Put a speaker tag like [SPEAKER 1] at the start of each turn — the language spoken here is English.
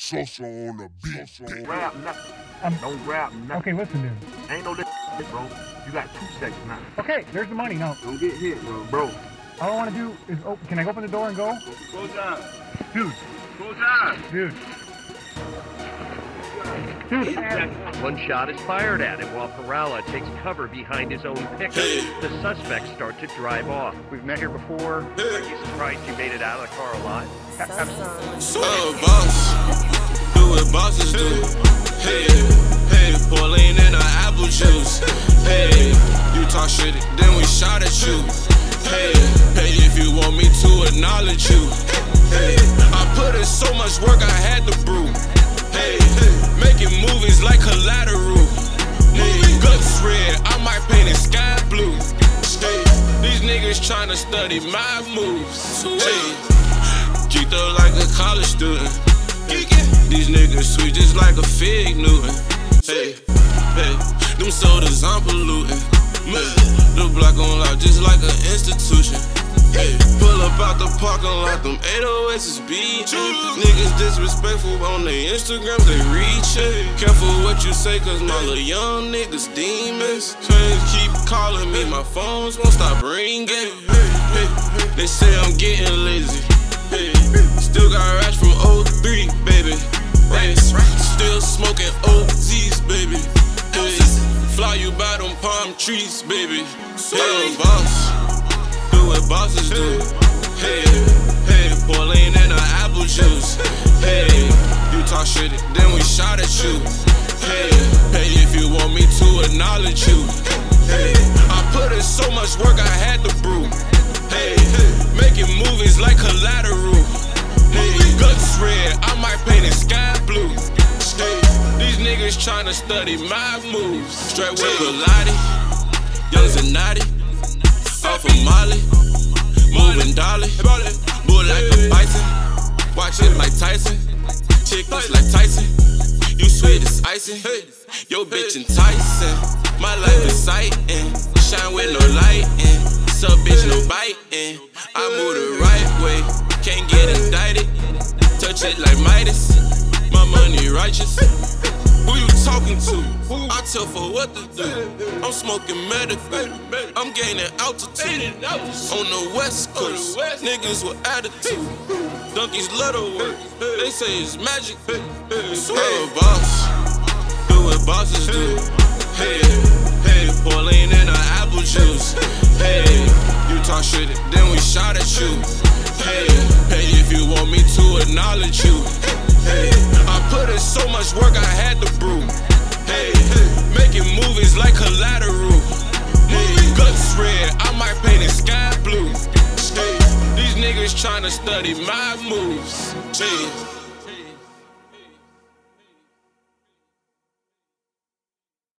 [SPEAKER 1] Sosa on the beat.
[SPEAKER 2] Don't grab nothing. Don't grab nothing.
[SPEAKER 3] Okay, listen, dude.
[SPEAKER 2] Ain't no shit, bro. You got 2 seconds now.
[SPEAKER 3] Okay, there's the money now.
[SPEAKER 2] Don't get hit, bro.
[SPEAKER 3] All I want to do is, can I open the door and go?
[SPEAKER 2] Go down.
[SPEAKER 3] Dude.
[SPEAKER 2] Go down.
[SPEAKER 3] Dude.
[SPEAKER 4] One shot is fired at him while Perala takes cover behind his own pickup. The suspects start to drive off. We've met here before. Are you surprised you made it out of the car alive?
[SPEAKER 5] Boss, do what bosses do. Hey, hey, Pauline and her apple juice. Hey, you talk shit, then we shot at you. Hey, hey, if you want me to acknowledge you. Hey, I put in so much work I had to brew. Hey, making movies like Collateral. Hey, guts red, I might paint it sky blue. Hey, these niggas tryna study my moves. Hey, geeked up like a college student. These niggas sweet just like a fig Newton. Hey, hey, them sodas I'm polluting. The block on lock just like an institution. Hey, pull up out the parking lot, them 808s is beating. Niggas disrespectful on their Instagrams, they reaching. Careful what you say, cause my little young niggas demons. Fans keep calling me, my phones won't stop ringing. They say I'm getting lazy. Hey, still got rash from 03, baby. Hey, still smoking OZs, baby. Hey, fly you by them palm trees, baby. Hey, boss, do what bosses do. Hey, hey, Pauline and her apple juice. Hey, you talk shit, then we shot at you. Hey, hey, if you want me to acknowledge you. Hey, I put in so much work I had to brew. Hey, making movies like Collateral. Hey, guts red, I might paint it sky blue. Hey, these niggas tryna study my moves. Straight with Bilotti, young Zanatti, off of Molly, moving dolly, bull like a bison, watch it like Tyson, chick looks like Tyson, you sweet as icing, yo bitch enticing, my life exciting, shine with no lighting, sub bitch no biting, I move the right way, can't get indicted, touch it like Midas, my money righteous. Who you talking to? I tell for what to do. I'm smoking medical. I'm gaining altitude. On the west coast, niggas with attitude. Donkeys love the work. They say it's magic. Hey, boss, do what bosses do. Hey, hey, Pauline and her apple juice. Hey, you talk shit, then we shot at you. Hey, hey, if you want me to acknowledge you. Hey, I put in so much work I had to brew. Hey, making movies like Collateral. Hey, guts red, I might paint it sky blue. Hey, these niggas tryna study my moves. Hey.